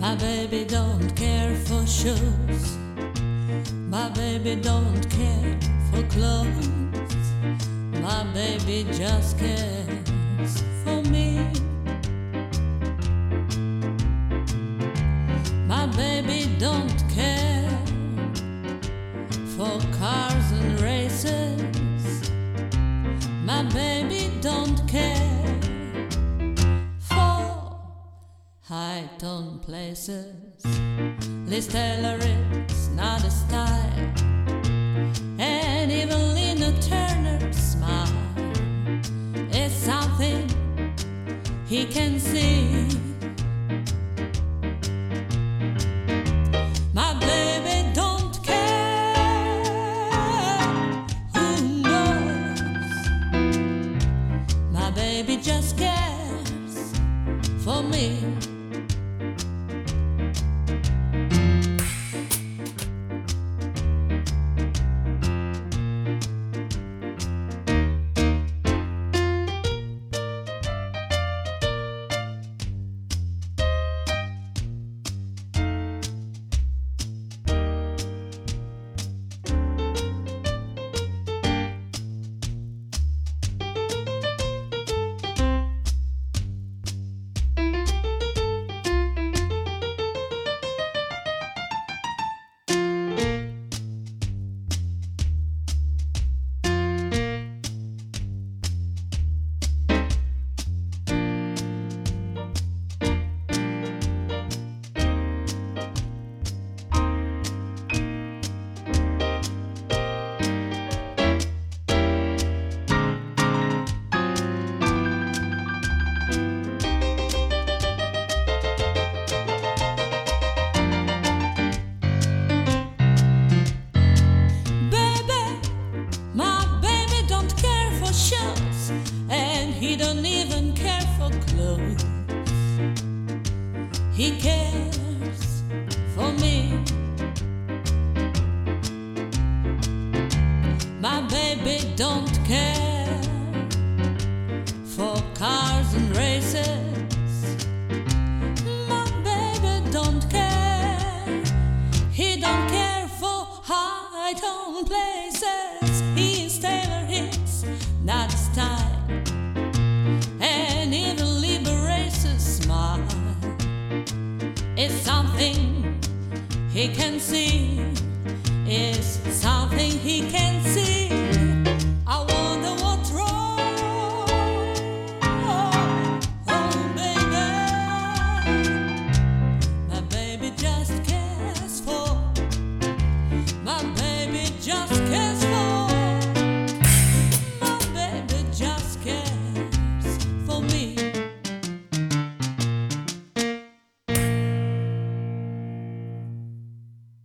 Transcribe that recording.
My baby don't care for shoes. My baby don't care for clothes. My baby just cares for me. My baby don't care for cars and races. My baby don't care for high-tone places. Liz Taylor is not a style, and even Lena Turner's smile is something he can see. My baby don't care who knows. My baby just cares for me. And he don't even care for clothes. He cares for me. My baby don't care